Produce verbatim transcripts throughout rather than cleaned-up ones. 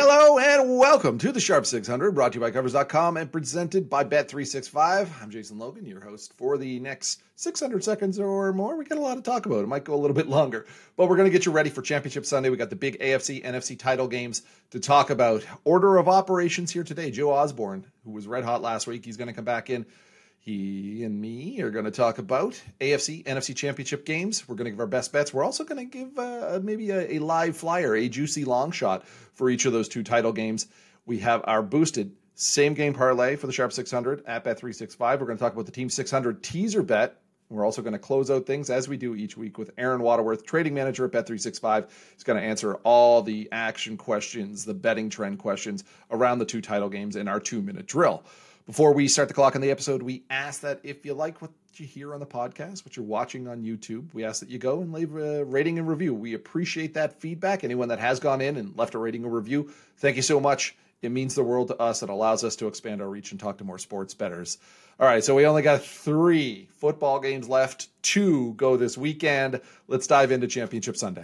Hello and welcome to the Sharp six hundred, brought to you by Covers dot com and presented by Bet three sixty-five. I'm Jason Logan, your host for the next six hundred seconds or more. We got a lot to talk about. It might go a little bit longer, but we're going to get you ready for Championship Sunday. We got the big A F C, N F C title games to talk about. Order of operations here today. Joe Osborne, who was red hot last week, he's going to come back in. He and me are going to talk about A F C, N F C championship games. We're going to give our best bets. We're also going to give uh, maybe a, a live flyer, a juicy long shot for each of those two title games. We have our boosted same game parlay for the Sharp six hundred at Bet three sixty-five. We're going to talk about the Team six hundred teaser bet. We're also going to close out things as we do each week with Aaron Waterworth, trading manager at Bet three sixty-five. He's going to answer all the action questions, the betting trend questions around the two title games in our two-minute drill. Before we start the clock on the episode, we ask that if you like what you hear on the podcast, what you're watching on YouTube, we ask that you go and leave a rating and review. We appreciate that feedback. Anyone that has gone in and left a rating or review, thank you so much. It means the world to us. It allows us to expand our reach and talk to more sports bettors. All right, so we only got three football games left. Two go this weekend. Let's dive into Championship Sunday.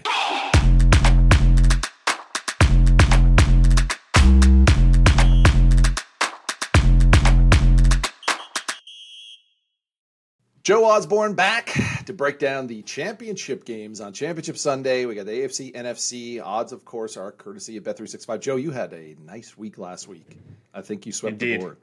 Joe Osborne back to break down the championship games on Championship Sunday. We got the A F C, N F C. Odds, of course, are courtesy of Bet three sixty-five. Joe, you had a nice week last week. I think you swept Indeed. the board.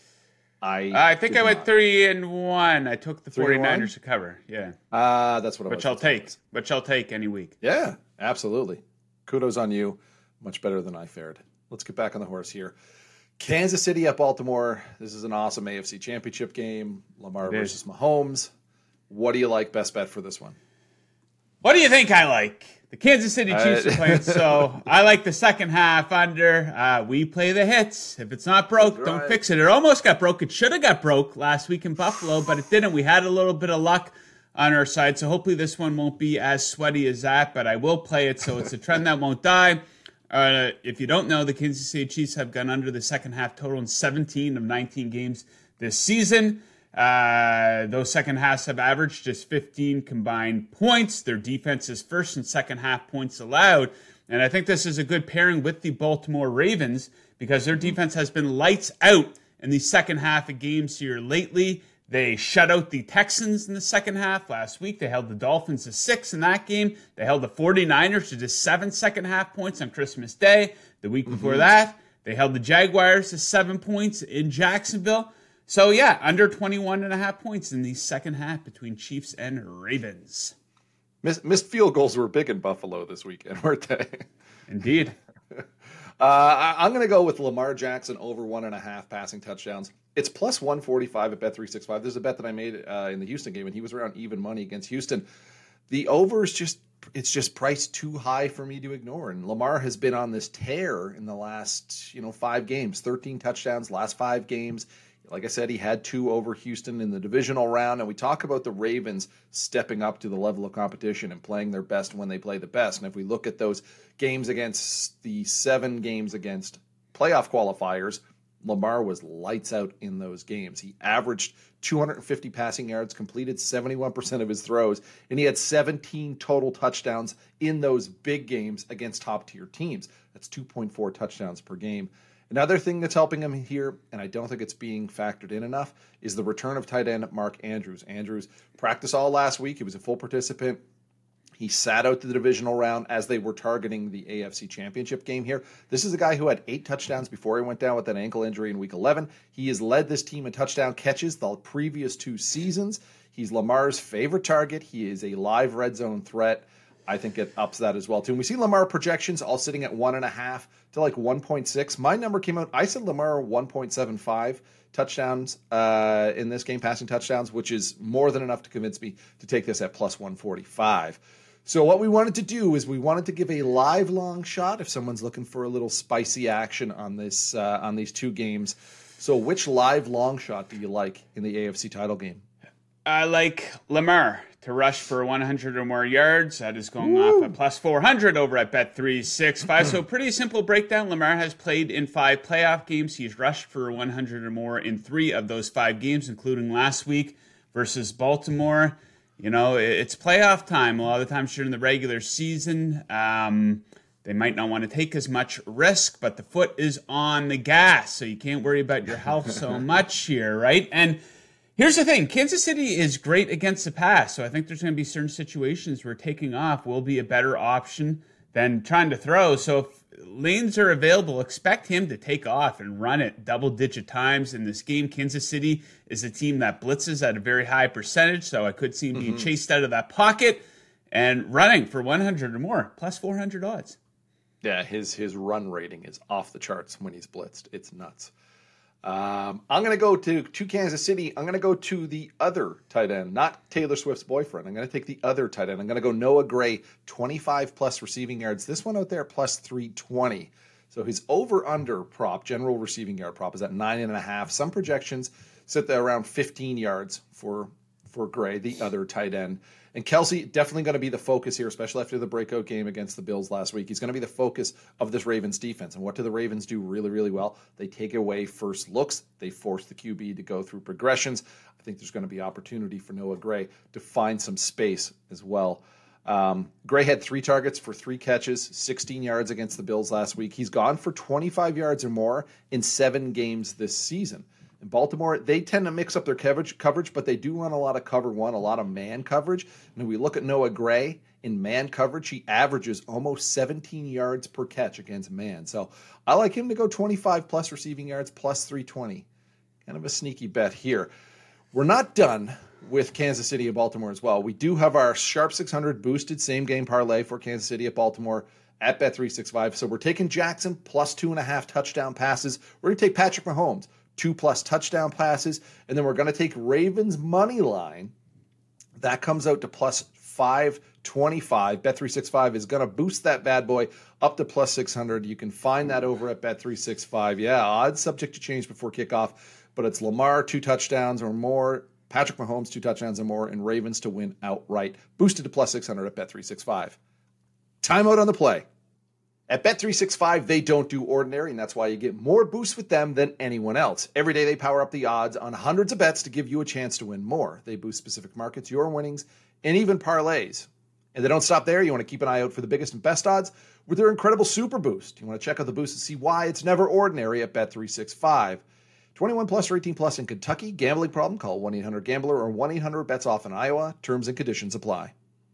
I I think I went not. three and one. I took the Three and 49ers to cover. Yeah. Ah, uh, that's what I Which I'll take. Which I'll take any week. Yeah, absolutely. Kudos on you. Much better than I fared. Let's get back on the horse here. Kansas City at Baltimore. This is an awesome A F C championship game. Lamar It versus is. Mahomes. What do you like best bet for this one? What do you think I like? The Kansas City Chiefs Uh, are playing, so I like the second half under. Uh, we play the hits. If it's not broke, That's don't right. fix it. It almost got broke. It should have got broke last week in Buffalo, but it didn't. We had a little bit of luck on our side, so hopefully this one won't be as sweaty as that, but I will play it, so it's a trend that won't die. Uh, if you don't know, the Kansas City Chiefs have gone under the second half total in seventeen of nineteen games this season. Uh, those second halves have averaged just fifteen combined points. Their defense is first and second half points allowed. And I think this is a good pairing with the Baltimore Ravens because their defense has been lights out in the second half of games here lately. They shut out the Texans in the second half last week. They held the Dolphins to six in that game. They held the 49ers to just seven second half points on Christmas Day. The week before Mm-hmm. that, they held the Jaguars to seven points in Jacksonville. So yeah, under twenty-one and a half points in the second half between Chiefs and Ravens. Miss, missed field goals were big in Buffalo this weekend, weren't they? Indeed. Uh, I, I'm going to go with Lamar Jackson over one and a half passing touchdowns. It's plus one forty-five at Bet three sixty-five. There's a bet that I made uh, in the Houston game, and he was around even money against Houston. The over is just, it's just priced too high for me to ignore. And Lamar has been on this tear in the last, you know, five games, thirteen touchdowns, last five games. Like I said, he had two over Houston in the divisional round, and we talk about the Ravens stepping up to the level of competition and playing their best when they play the best. And if we look at those games against the seven games against playoff qualifiers, Lamar was lights out in those games. He averaged two hundred fifty passing yards, completed seventy-one percent of his throws, and he had seventeen total touchdowns in those big games against top-tier teams. That's two point four touchdowns per game. Another thing that's helping him here, and I don't think it's being factored in enough, is the return of tight end Mark Andrews. Andrews practiced all last week. He was a full participant. He sat out the divisional round as they were targeting the A F C Championship game here. This is a guy who had eight touchdowns before he went down with that ankle injury in Week eleven. He has led this team in touchdown catches the previous two seasons. He's Lamar's favorite target. He is a live red zone threat. I think it ups that as well, too. And we see Lamar projections all sitting at one and a half to like one point six. My number came out, I said Lamar one point seven five touchdowns uh, in this game, passing touchdowns, which is more than enough to convince me to take this at plus one forty-five. So what we wanted to do is we wanted to give a live long shot if someone's looking for a little spicy action on this uh, on these two games. So which live long shot do you like in the A F C title game? I like Lamar to rush for one hundred or more yards. That is going Woo. off at plus four hundred over at Bet three sixty-five. So pretty simple breakdown. Lamar has played in five playoff games. He's rushed for one hundred or more in three of those five games, including last week versus Baltimore. You know, it's playoff time. A lot of the times during the regular season, um, They might not want to take as much risk, but the foot is on the gas, so you can't worry about your health so much here, right? And here's the thing. Kansas City is great against the pass, so I think there's going to be certain situations where taking off will be a better option than trying to throw. So if lanes are available, expect him to take off and run it double-digit times in this game. Kansas City is a team that blitzes at a very high percentage, so I could see him being mm-hmm. chased out of that pocket and running for one hundred or more, plus four hundred odds. Yeah, his his run rating is off the charts when he's blitzed. It's nuts. Um, I'm going to go to, to Kansas City. I'm going to go to the other tight end, not Taylor Swift's boyfriend. I'm going to take the other tight end. I'm going to go Noah Gray, twenty-five plus receiving yards. This one out there, plus three twenty. So his over-under prop, general receiving yard prop, is at nine and a half. Some projections sit there around fifteen yards for, for Gray, the other tight end. And Kelsey, definitely going to be the focus here, especially after the breakout game against the Bills last week. He's going to be the focus of this Ravens defense. And what do the Ravens do really, really well? They take away first looks. They force the Q B to go through progressions. I think there's going to be opportunity for Noah Gray to find some space as well. Um, Gray had three targets for three catches, sixteen yards against the Bills last week. He's gone for twenty-five yards or more in seven games this season. In Baltimore, they tend to mix up their coverage, coverage, but they do run a lot of cover one, a lot of man coverage. And when we look at Noah Gray in man coverage, he averages almost seventeen yards per catch against man. So I like him to go twenty-five plus receiving yards, plus three twenty. Kind of a sneaky bet here. We're not done with Kansas City and Baltimore as well. We do have our Sharp six hundred boosted same game parlay for Kansas City at Baltimore at Bet three sixty-five. So we're taking Jackson plus two and a half touchdown passes. We're going to take Patrick Mahomes, two plus touchdown passes, and then we're going to take Ravens money line. That comes out to plus five twenty-five. Bet three sixty-five is going to boost that bad boy up to plus six hundred. You can find that over at Bet three sixty-five. Yeah, odds subject to change before kickoff, but it's Lamar, two touchdowns or more, Patrick Mahomes, two touchdowns or more, and Ravens to win outright. Boosted to plus six hundred at Bet three sixty-five. Timeout on the play. At Bet three sixty-five, they don't do ordinary, and that's why you get more boosts with them than anyone else. Every day they power up the odds on hundreds of bets to give you a chance to win more. They boost specific markets, your winnings, and even parlays. And they don't stop there. You want to keep an eye out for the biggest and best odds with their incredible Super Boost. You want to check out the boost and see why it's never ordinary at Bet three sixty-five. twenty-one plus or eighteen plus in Kentucky. Gambling problem? Call one eight hundred gambler or one eight hundred bets off in Iowa. Terms and conditions apply.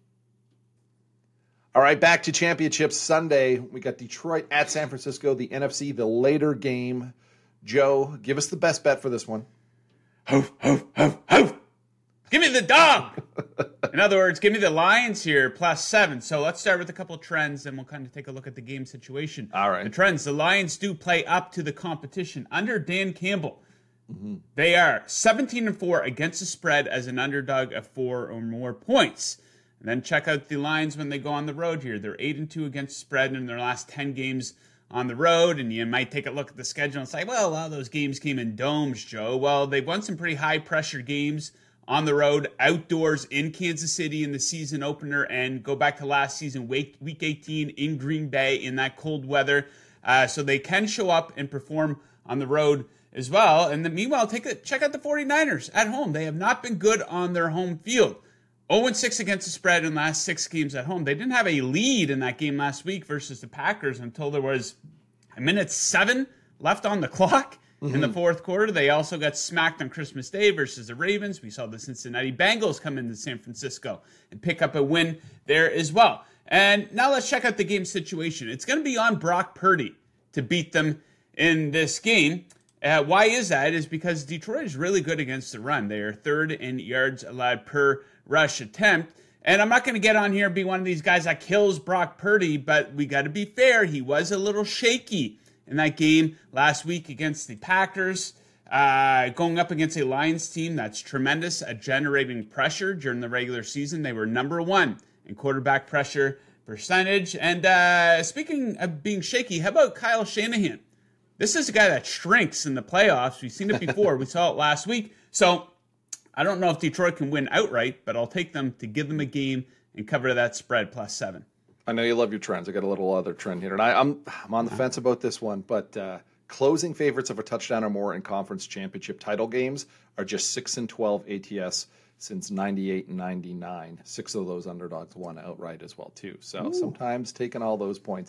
All right, back to Championship Sunday. We got Detroit at San Francisco, the N F C, the later game. Joe, give us the best bet for this one. Ho, ho, ho, ho. Give me the dog. In other words, give me the Lions here, plus seven. So let's start with a couple of trends, and we'll kind of take a look at the game situation. All right. The trends, the Lions do play up to the competition. Under Dan Campbell, mm-hmm. they are seventeen and four against the spread as an underdog of four or more points. And then check out the Lions when they go on the road here. They're eight and two against the spread in their last ten games on the road. And you might take a look at the schedule and say, well, a lot of those games came in domes, Joe. Well, they've won some pretty high-pressure games on the road, outdoors in Kansas City in the season opener, and go back to last season, week, week eighteen in Green Bay in that cold weather. Uh, so they can show up and perform on the road as well. And then meanwhile, take a, check out the 49ers at home. They have not been good on their home field. oh and six against the spread in the last six games at home. They didn't have a lead in that game last week versus the Packers until there was a minute seven left on the clock mm-hmm. in the fourth quarter. They also got smacked on Christmas Day versus the Ravens. We saw the Cincinnati Bengals come into San Francisco and pick up a win there as well. And now let's check out the game situation. It's going to be on Brock Purdy to beat them in this game. Uh, why is that? Is because Detroit is really good against the run. They are third in yards allowed per rush attempt. And I'm not going to get on here and be one of these guys that kills Brock Purdy, but we got to be fair. He was a little shaky in that game last week against the Packers, uh, going up against a Lions team that's tremendous at generating pressure during the regular season. They were number one in quarterback pressure percentage. And uh, speaking of being shaky, how about Kyle Shanahan? This is a guy that shrinks in the playoffs. We've seen it before. We saw it last week. So I don't know if Detroit can win outright, but I'll take them to give them a game and cover that spread plus seven. I know you love your trends. I got a little other trend here. And I, I'm I'm on the fence about this one, but uh, closing favorites of a touchdown or more in conference championship title games are just six and twelve A T S since ninety-eight and ninety-nine. Six of those underdogs won outright as well, too. So Ooh. sometimes taking all those points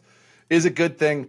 is a good thing.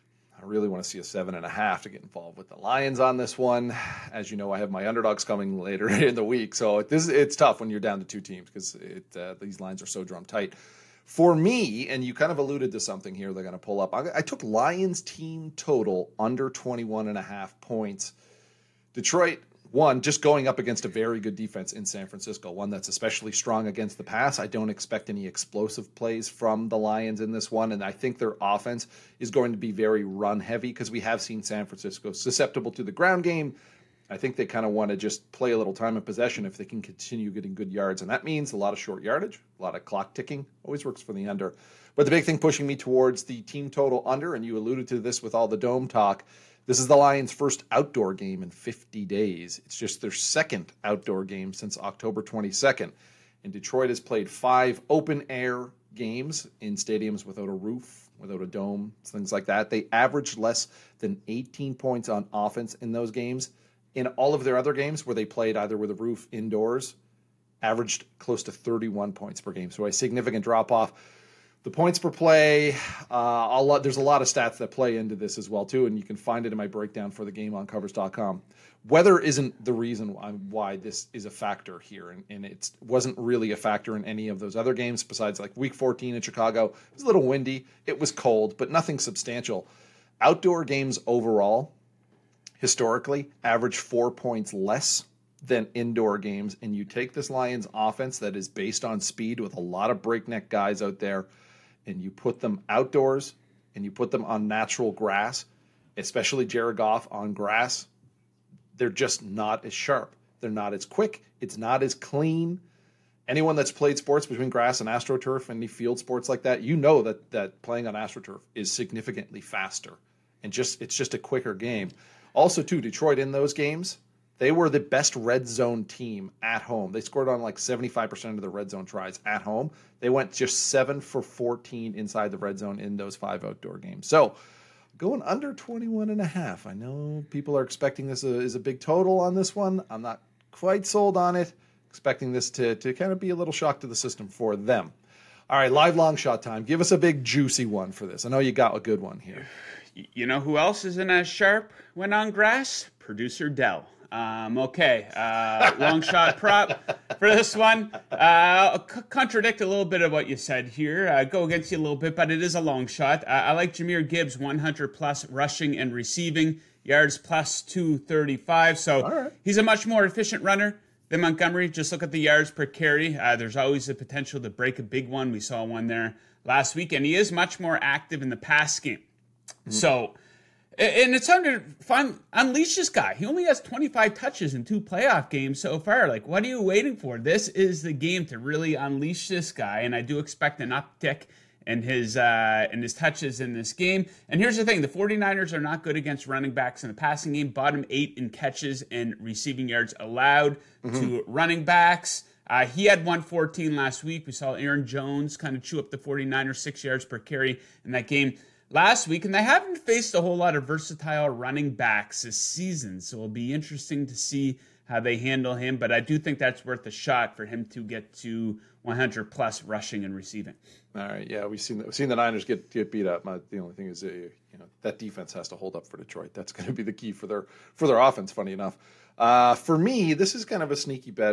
I really want to see a seven and a half to get involved with the Lions on this one. As you know, I have my underdogs coming later in the week, so this it's tough when you're down to two teams because it uh, these lines are so drum tight. For me, and you kind of alluded to something here they're going to pull up. I, I took Lions team total under twenty-one and a half points. Detroit, one, just going up against a very good defense in San Francisco, one that's especially strong against the pass. I don't expect any explosive plays from the Lions in this one, and I think their offense is going to be very run-heavy because we have seen San Francisco susceptible to the ground game. I think they kind of want to just play a little time of possession if they can continue getting good yards, and that means a lot of short yardage, a lot of clock ticking. Always works for the under. But the big thing pushing me towards the team total under, and you alluded to this with all the dome talk, this is the Lions' first outdoor game in fifty days. It's just their second outdoor game since October twenty-second. And Detroit has played five open-air games in stadiums without a roof, without a dome, things like that. They averaged less than eighteen points on offense in those games. In all of their other games where they played either with a roof indoors, averaged close to thirty-one points per game. So a significant drop-off. The points per play, uh, a lot, there's a lot of stats that play into this as well, too, and you can find it in my breakdown for the game on covers dot com. Weather isn't the reason why, why this is a factor here, and, and it wasn't really a factor in any of those other games besides like week fourteen in Chicago. It was a little windy. It was cold, but nothing substantial. Outdoor games overall, historically, average four points less than indoor games, and you take this Lions offense that is based on speed with a lot of breakneck guys out there, and you put them outdoors, and you put them on natural grass, especially Jared Goff on grass, they're just not as sharp. They're not as quick. It's not as clean. Anyone that's played sports between grass and AstroTurf, any field sports like that, you know that that playing on AstroTurf is significantly faster, and just it's just a quicker game. Also, too, Detroit in those games, they were the best red zone team at home. They scored on like seventy-five percent of the red zone tries at home. They went just seven for fourteen inside the red zone in those five outdoor games. So going under twenty-one and a half. I know people are expecting this is a big total on this one. I'm not quite sold on it. Expecting this to, to kind of be a little shock to the system for them. All right, live long shot time. Give us a big juicy one for this. I know you got a good one here. You know who else isn't as sharp when on grass? Producer Dell. Um, okay, uh, long shot prop for this one. Uh, I'll c- contradict a little bit of what you said here. Uh, go against you a little bit, but it is a long shot. Uh, I like Jahmyr Gibbs, one hundred plus rushing and receiving yards, plus two thirty-five. So right. He's a much more efficient runner than Montgomery. Just look at the yards per carry. Uh, there's always the potential to break a big one. We saw one there last week, and he is much more active in the pass game. Mm-hmm. So... And it's time to find, unleash this guy. He only has twenty-five touches in two playoff games so far. Like, what are you waiting for? This is the game to really unleash this guy, and I do expect an uptick in his uh, in his touches in this game. And here's the thing. The 49ers are not good against running backs in the passing game. Bottom eight in catches and receiving yards allowed mm-hmm. to running backs. Uh, he had one fourteen last week. We saw Aaron Jones kind of chew up the 49ers, six yards per carry in that game last week, and they haven't faced a whole lot of versatile running backs this season, so it'll be interesting to see how they handle him, but I do think that's worth a shot for him to get to one hundred plus rushing and receiving. All right, yeah, we've seen the, we've seen the Niners get get beat up. My, the only thing is, uh, you know, that defense has to hold up for Detroit. That's going to be the key for their for their offense. Funny enough, uh, for me, this is kind of a sneaky bet.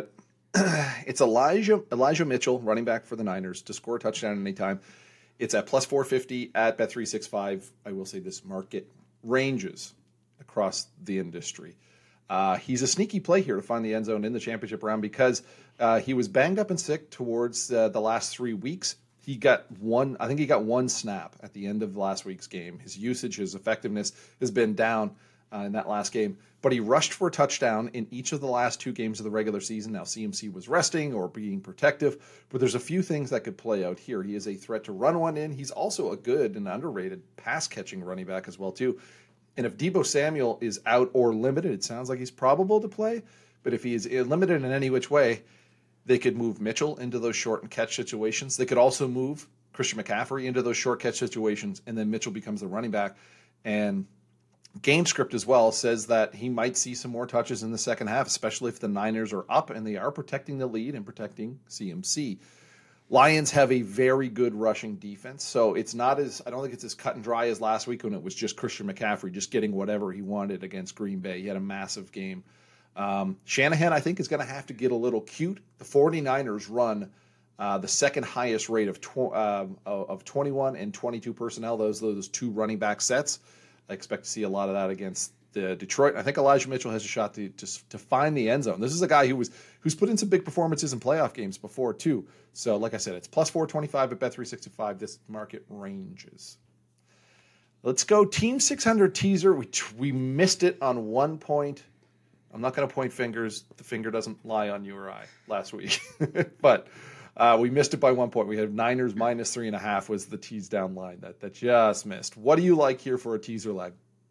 It's Elijah Elijah Mitchell, running back for the Niners, to score a touchdown anytime. It's at plus four fifty at Bet three sixty-five. I will say this market ranges across the industry. Uh, he's a sneaky play here to find the end zone in the championship round because uh, he was banged up and sick towards uh, the last three weeks. He got one, I think he got one snap at the end of last week's game. His usage, his effectiveness has been down uh, in that last game. But he rushed for a touchdown in each of the last two games of the regular season. Now, C M C was resting or being protective, but there's a few things that could play out here. He is a threat to run one in. He's also a good and underrated pass-catching running back as well, too. And if Deebo Samuel is out or limited, it sounds like he's probable to play, but if he is limited in any which way, they could move Mitchell into those short and catch situations. They could also move Christian McCaffrey into those short catch situations, and then Mitchell becomes the running back. And game script as well says that he might see some more touches in the second half, especially if the Niners are up and they are protecting the lead and protecting C M C. Lions have a very good rushing defense, so it's not as I don't think it's as cut and dry as last week when it was just Christian McCaffrey just getting whatever he wanted against Green Bay. He had a massive game. Um, Shanahan, I think, is going to have to get a little cute. The 49ers run uh, the second highest rate of tw- uh, of twenty-one and twenty-two personnel. Those those two running back sets. I expect to see a lot of that against the Detroit. I think Elijah Mitchell has a shot to, to to find the end zone. This is a guy who was who's put in some big performances in playoff games before too. So, like I said, it's plus four twenty-five at Bet three sixty-five. This market ranges. Let's go Team six hundred teaser. We we missed it on one point. I'm not going to point fingers. The finger doesn't lie on you or I last week. But uh, we missed it by one point. We had Niners minus three and a half was the tease down line that, that just missed. What do you like here for a teaser leg?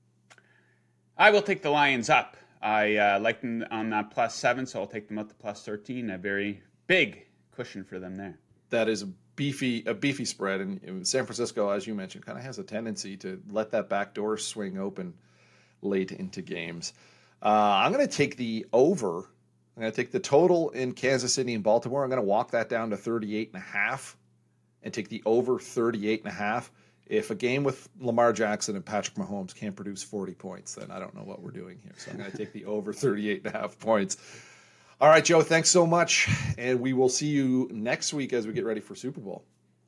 I will take the Lions up. I uh, like them on that plus seven, so I'll take them up to plus thirteen. A very big cushion for them there. That is a beefy a beefy spread. And San Francisco, as you mentioned, kind of has a tendency to let that back door swing open late into games. Uh, I'm going to take the over. I'm going to take the total in Kansas City and Baltimore. I'm going to walk that down to thirty-eight and a half and take the over thirty-eight and a half. If a game with Lamar Jackson and Patrick Mahomes can't produce forty points, then I don't know what we're doing here. So I'm going to take the over thirty-eight and a half points. All right, Joe, thanks so much. And we will see you next week as we get ready for Super Bowl.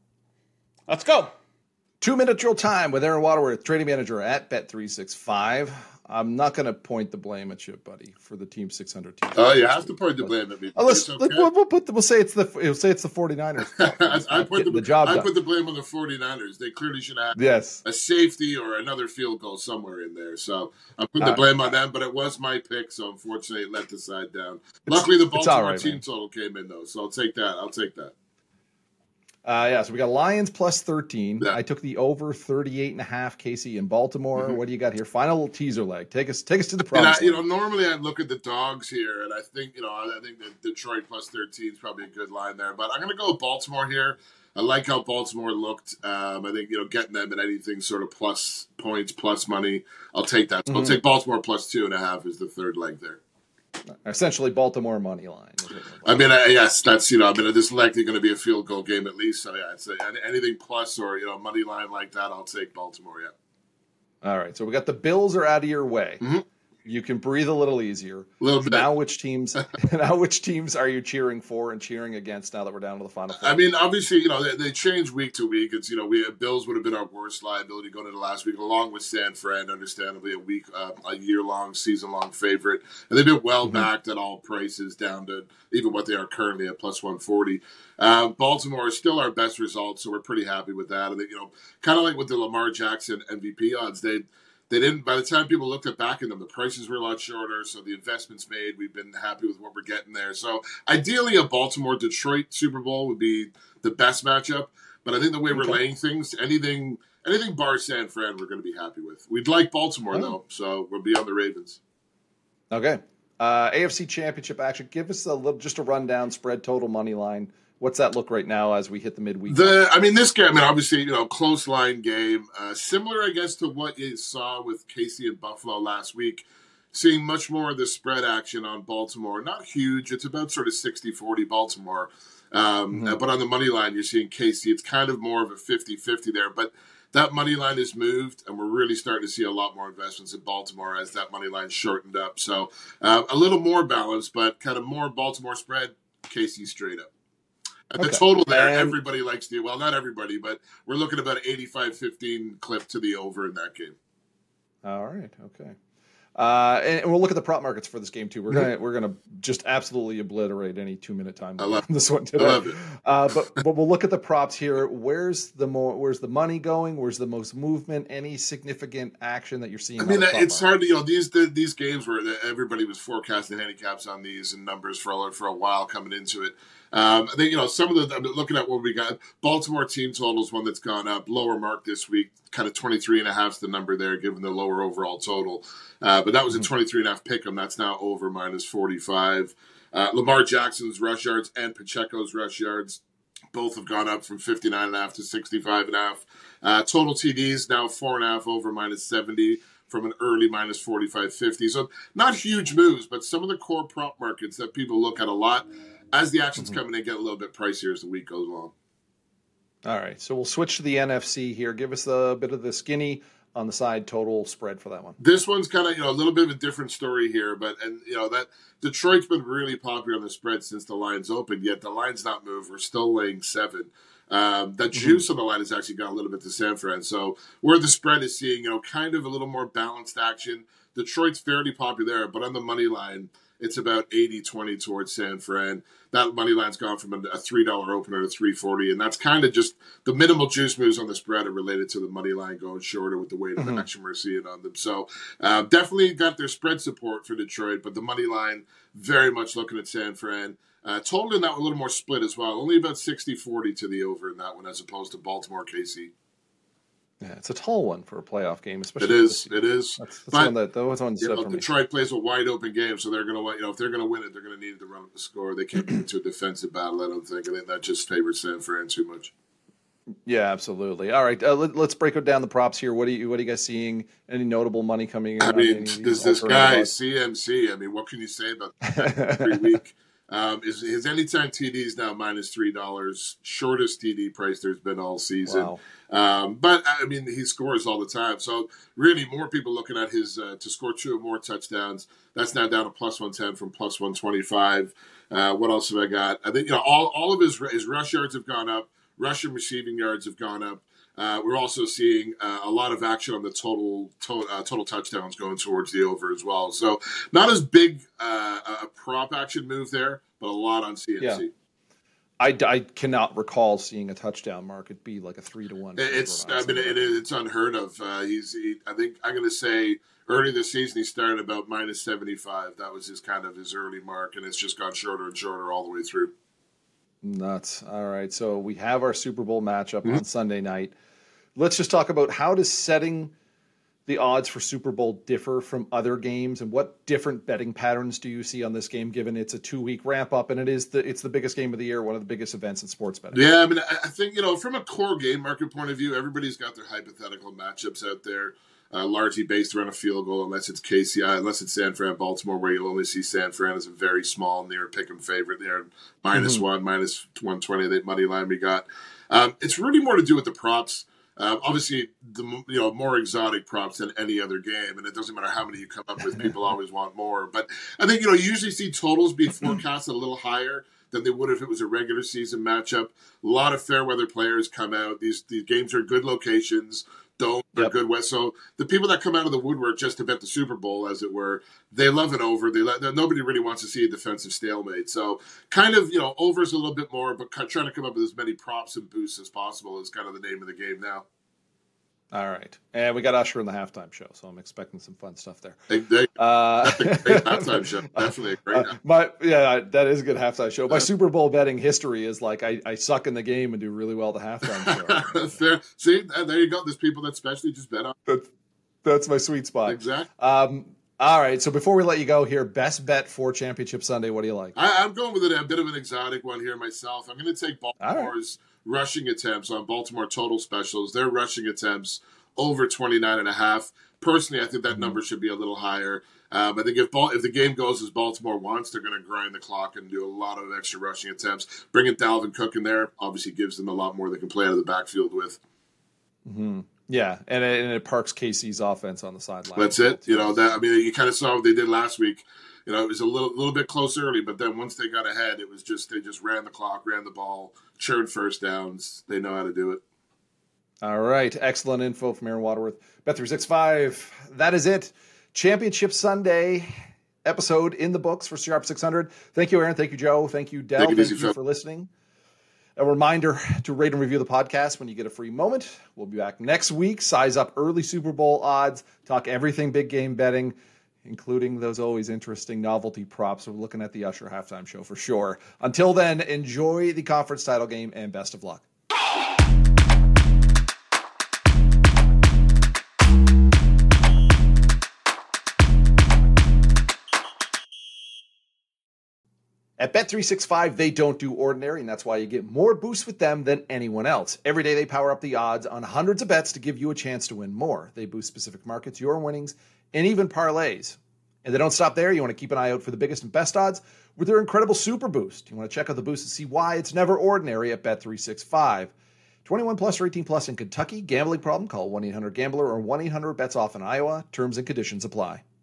Let's go. Two-minute drill time with Aaron Waterworth, trading manager at Bet three sixty-five. I'm not going to point the blame at you, buddy, for the Team six hundred team. Oh, you have to point the blame at me. Oh, let's, okay. we'll, we'll, put the, we'll say it's the we'll say it's the 49ers. I, I put the, the job I done. put the blame on the 49ers. They clearly should have yes. a safety or another field goal somewhere in there. So I'm putting the blame right. on them, but it was my pick, so unfortunately it let the side down. It's, Luckily, the Baltimore right, team man. total came in, though, so I'll take that. I'll take that. Uh, yeah, so we got Lions plus thirteen. Yeah. I took the over thirty-eight and a half K C in Baltimore. Mm-hmm. What do you got here? Final teaser leg. Take us take us to the promised. You know, normally I'd look at the dogs here, and I think, you know, I think that Detroit plus thirteen is probably a good line there. But I'm going to go with Baltimore here. I like how Baltimore looked. Um, I think, you know, getting them at anything sort of plus points, plus money, I'll take that. So mm-hmm. I'll take Baltimore plus two and a half as the third leg there. Essentially, Baltimore money line. I mean, uh, yes, that's, you know, I mean, this is likely going to be a field goal game at least. So, yeah, I'd say anything plus or, you know, money line like that, I'll take Baltimore, yeah. All right, so we got the Bills are out of your way. Mm-hmm. You can breathe a little easier. A little bit. Now, which teams? now, which teams are you cheering for and cheering against? Now that we're down to the final four? I mean, obviously, you know they, they change week to week. It's, you know, we Bills would have been our worst liability going into last week, along with San Fran, understandably a week, uh, a year long, season long favorite, and they've been well mm-hmm. backed at all prices, down to even what they are currently at plus one forty. Uh, Baltimore is still our best result, so we're pretty happy with that. And they, you know, kind of like with the Lamar Jackson M V P odds, they. They didn't. By the time people looked at backing them, the prices were a lot shorter. So the investments made, we've been happy with what we're getting there. So ideally, a Baltimore-Detroit Super Bowl would be the best matchup. But I think the way we're okay. laying things, anything, anything bar San Fran, we're going to be happy with. We'd like Baltimore oh. though, so we'll be on the Ravens. Okay, uh, A F C Championship action. Give us a little, just a rundown. Spread, total, money line. What's that look right now as we hit the midweek? The, I mean, this game, I mean, obviously, you know, close line game. Uh, similar, I guess, to what you saw with K C and Buffalo last week. Seeing much more of the spread action on Baltimore. Not huge. It's about sort of sixty forty Baltimore. Um, mm-hmm. But on the money line, you're seeing K C. It's kind of more of a fifty-fifty there. But that money line has moved, and we're really starting to see a lot more investments in Baltimore as that money line shortened up. So uh, a little more balanced, but kind of more Baltimore spread, K C straight up. At the okay. total there, and everybody likes the, well, not everybody, but we're looking at about an eighty-five fifteen clip to the over in that game. All right, okay. Uh, and, and we'll look at the prop markets for this game too. We're mm-hmm. gonna we're gonna just absolutely obliterate any two minute time I love on this one today. I love it. Uh, but but we'll look at the props here. Where's the more where's the money going? Where's the most movement? Any significant action that you're seeing? I mean, it's hard to, you know, these the, these games where everybody was forecasting handicaps on these and numbers for a, for a while coming into it. Um, I think, you know, some of the, I'm looking at what we got. Baltimore team total is one that's gone up, lower mark this week, kind of twenty-three and a half is the number there, given the lower overall total. Uh, but that was a twenty-three and a half pick 'em. That's now over minus forty-five. Uh, Lamar Jackson's rush yards and Pacheco's rush yards both have gone up from fifty-nine and a half to sixty-five and a half. Uh, total T Ds now four and a half over minus seventy from an early minus forty-five fifty. So not huge moves, but some of the core prop markets that people look at a lot. as the action's Mm-hmm. coming in, get a little bit pricier as the week goes along. All right, so we'll switch to the N F C here. Give us a bit of the skinny on the side total spread for that one. This one's kind of, you know, a little bit of a different story here, but, and, you know, that Detroit's been really popular on the spread since the line's open, yet the line's not moved. We're still laying seven. Um, that juice mm-hmm. on the line has actually gone a little bit to San Fran. So where the spread is seeing, you know, kind of a little more balanced action. Detroit's fairly popular there, but on the money line, it's about eighty twenty towards San Fran. That money line's gone from a three dollar opener to three forty, and that's kind of just the minimal juice moves on the spread are related to the money line going shorter with the weight of mm-hmm. the action we're seeing on them. So uh, definitely got their spread support for Detroit, but the money line very much looking at San Fran. Uh, total in that one a little more split as well. Only about sixty forty to the over in that one as opposed to Baltimore K C. Yeah, it's a tall one for a playoff game, especially. It is. It is. That's, that's but, one that, that was one you know, for Detroit me. plays a wide open game, so they're going to, you know, if they're going to win it, they're going to need to run up the score. They can't get into a defensive battle. I don't think. I think that just favors San Fran too much. Yeah, absolutely. All right, uh, let, let's break it down the props here. What are you What are you guys seeing? Any notable money coming in? I mean, does this guy odds? C M C? I mean, what can you say about that every week? Um, is his anytime T D is now minus three dollars, shortest T D price there's been all season. Wow. Um, but I mean, he scores all the time, so really more people looking at his uh, to score two or more touchdowns. That's now down to plus one ten from plus one twenty five. Uh, what else have I got? I think you know all all of his his rush yards have gone up, rushing receiving yards have gone up. Uh, we're also seeing uh, a lot of action on the total to, uh, total touchdowns going towards the over as well. So not as big uh, a prop action move there, but a lot on C M C. Yeah. I, I cannot recall seeing a touchdown market be like a three to one. It's I mean it, it's unheard of. Uh, he's he, I think I'm going to say early this season he started about minus seventy-five. That was his kind of his early mark, and it's just gone shorter and shorter all the way through. Nuts. All right, so we have our Super Bowl matchup Mm-hmm. on Sunday night. Let's just talk about how does setting the odds for Super Bowl differ from other games, and what different betting patterns do you see on this game, given it's a two-week ramp-up and it is the it's the biggest game of the year, one of the biggest events in sports betting? Yeah, I mean, I think, you know, from a core game market point of view, everybody's got their hypothetical matchups out there, uh, largely based around a field goal, unless it's K C I, unless it's San Fran, Baltimore, where you'll only see San Fran as a very small, near pick-em favorite there, minus Mm-hmm. one, minus one twenty, that money line we got. Um, it's really more to do with the props. Uh, obviously, the you know more exotic props than any other game, and it doesn't matter how many you come up with. People always want more. But I think you know you usually see totals be forecasted a little higher than they would if it was a regular season matchup. A lot of fair weather players come out. These these games are good locations. Don't are Yep. good west. So the people that come out of the woodwork just to bet the Super Bowl, as it were, they love it over. They let, nobody really wants to see a defensive stalemate. So kind of you know overs a little bit more, but trying to come up with as many props and boosts as possible is kind of the name of the game now. All right, and we got Usher in the halftime show, so I'm expecting some fun stuff there. They, they, Uh, that's a great halftime show. Definitely a great. Uh, my yeah, that is a good halftime show. My Super Bowl betting history is like I, I suck in the game and do really well at the halftime show. Fair. See, there you go. There's people that specially just bet on. That's, that's my sweet spot. Exactly. Um, all right, so before we let you go here, best bet for Championship Sunday. What do you like? I, I'm going with a, a bit of an exotic one here myself. I'm going to take Baltimore's right. rushing attempts on Baltimore total specials. Their rushing attempts over twenty-nine and a half. Personally, I think that mm-hmm. number should be a little higher. Um, I think if ball, if the game goes as Baltimore wants, they're going to grind the clock and do a lot of extra rushing attempts. Bringing Dalvin Cook in there obviously gives them a lot more they can play out of the backfield with. Mm-hmm. Yeah, and it, and it parks K C's offense on the sideline. That's it. You know that. I mean, you kind of saw what they did last week. You know, it was a little little bit close early, but then once they got ahead, it was just they just ran the clock, ran the ball, churned first downs. They know how to do it. All right. Excellent info from Aaron Waterworth. Bet three sixty-five. That is it. Championship Sunday episode in the books for Sharp six hundred. Thank you, Aaron. Thank you, Joe. Thank you, Del. Thank you for listening. A reminder to rate and review the podcast when you get a free moment. We'll be back next week. Size up early Super Bowl odds. Talk everything big game betting, including those always interesting novelty props. We're looking at the Usher halftime show for sure. Until then, enjoy the conference title game and best of luck. At Bet three sixty-five, they don't do ordinary, and that's why you get more boosts with them than anyone else. Every day they power up the odds on hundreds of bets to give you a chance to win more. They boost specific markets, your winnings, and even parlays. And they don't stop there. You want to keep an eye out for the biggest and best odds with their incredible Super Boost. You want to check out the boost and see why it's never ordinary at Bet three sixty-five. twenty-one plus or eighteen plus in Kentucky. Gambling problem? Call one eight hundred gambler or one eight hundred bets off in Iowa. Terms and conditions apply.